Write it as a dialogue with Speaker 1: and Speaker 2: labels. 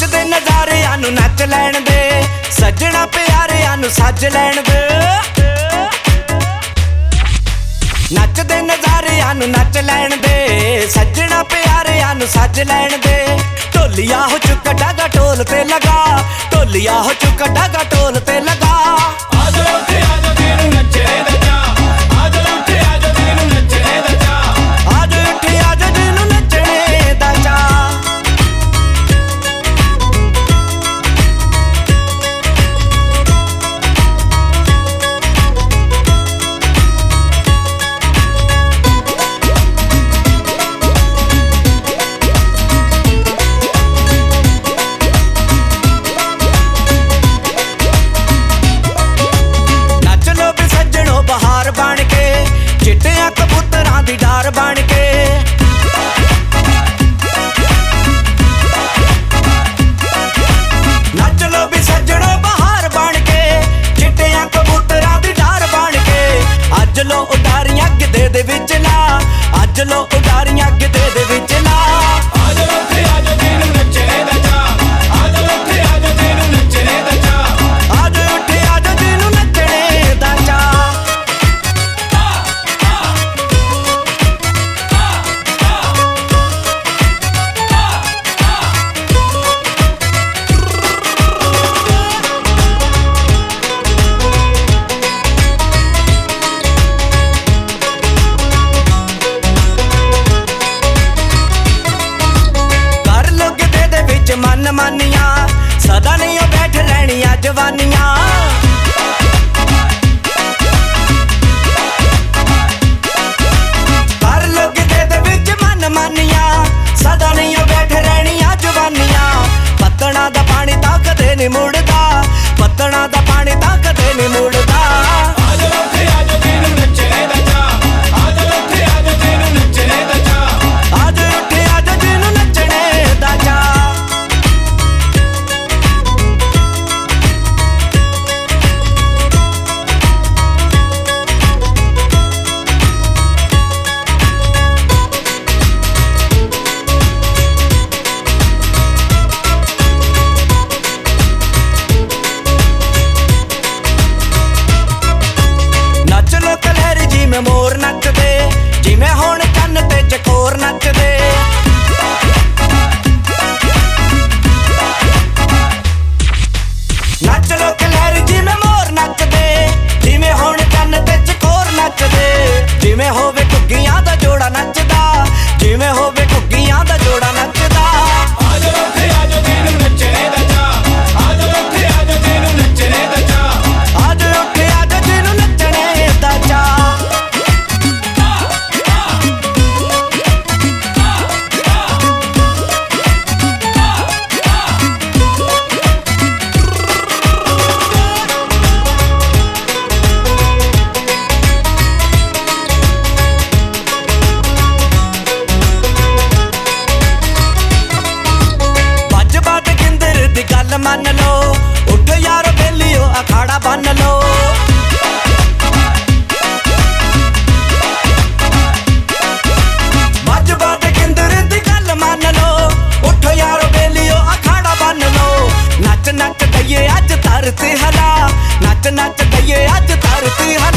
Speaker 1: नचदे नज़ारिਆਂ ਨੂੰ नच लैण दे सजना प्यारिਆਂ ਨੂੰ सज लैण दे नचदे नज़ारिਆਂ ਨੂੰ नच लैण दे सजना प्यारिਆਂ ਨੂੰ सज लैण दे ढोलिया हो चुका डागा ढोल ते लगा ढोलिया हो चुका डागा ढोल ते लगा डार बन के नच लो भी सजणो बहार बन के चिट्टियां कबूतरां दी डार बन के अज लो उडारियां गिद्धे दे विच ला अज लो उडारियां गिद्धे दे विच ला मन मानिया सदा नहीं बैठ लैनिया जवानिया कर लोग दे विच मन मानिया सदा नहीं बैठ रहनिया जवानिया पत्तणा दा पानी तां कदे नहीं मुड़दा पत्तणा दा पानी तां कदे नहीं मुड़दा मोर नचदे जिवें हुण चन्न ते चकोर नचदे नच लो कलहरी जिवें मोर नचदे जिवें हुण चन्न ते चकोर नचदे जिवें होवे घुग्गियां दा जोड़ा नचदा जिवें होवे घुग्गियां दा जोड़ा नचदा मन लो उठ यार बेलियो अखाड़ा बन लो बजबा ते किंदर दी गल मन लो उठ यार बेलियो अखाड़ा बन लो नच नच दइए अज धरती हला नच नच दइए अज धरती हला